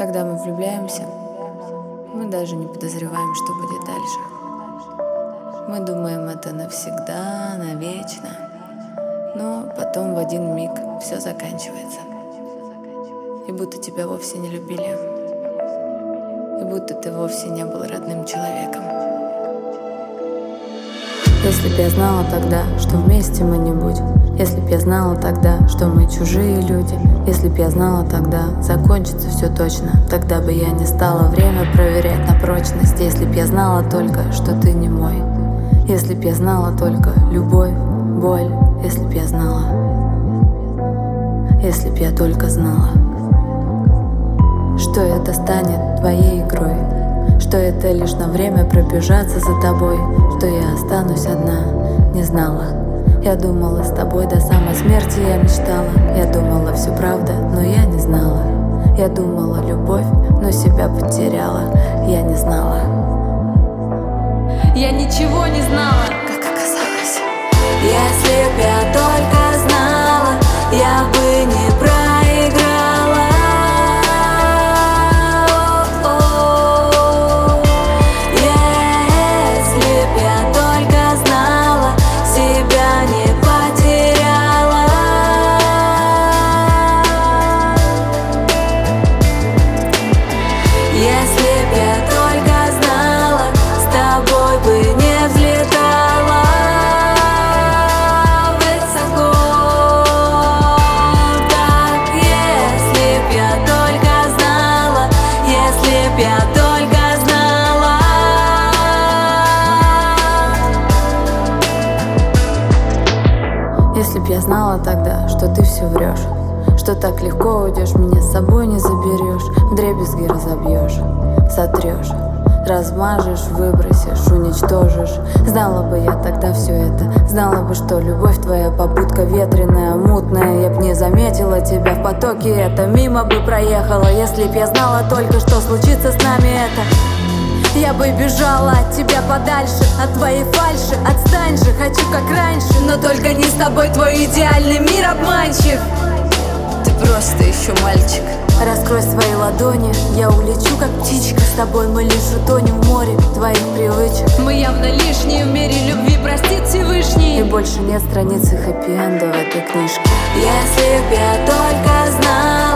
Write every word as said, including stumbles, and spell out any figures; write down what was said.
Когда мы влюбляемся, мы даже не подозреваем, что будет дальше. Мы думаем, это навсегда, навечно, но потом в один миг все заканчивается. И будто тебя вовсе не любили, и будто ты вовсе не был родным человеком. Если б я знала тогда, что вместе мы не будем, если б я знала тогда, что мы чужие люди, если б я знала тогда, закончится все точно, тогда бы я не стала время проверять на прочность. Если б я знала только, что ты не мой, если б я знала только любовь, боль, если б я знала, если б я только знала, что это станет твоей игрой, что это лишь на время пробежаться за тобой, что я останусь одна, не знала. Я думала, с тобой до самой смерти я мечтала. Я думала, все правда, но я не знала. Я думала, любовь, но себя потеряла. Я не знала. Я ничего не знала, как оказалось. Если б я только знала, я бы не проиграла. Если б я только знала, с тобой бы не взлетала высоко. Так, если б я только знала, если б я только знала. Если б я знала тогда, что ты все врешь, что так легко уйдешь, меня с собой не заберешь, вдребезги разобьешь, сотрешь, размажешь, выбросишь, уничтожишь. Знала бы я тогда все это, знала бы, что любовь твоя побудка ветреная, мутная. Я б не заметила тебя в потоке, это мимо бы проехала. Если б я знала только, что случится с нами это, я бы бежала от тебя подальше, от твоей фальши. Отстань же, хочу как раньше, но только не с тобой, твой идеальный мир обманчив. Ты просто еще мальчик. Раскрой свои ладони, я улечу как птичка. С тобой мы лишь утонем в море твоих привычек. Мы явно лишние в мире любви, простит Всевышний. И больше нет страницы хэппи-энда в этой книжке. Если б я только знала.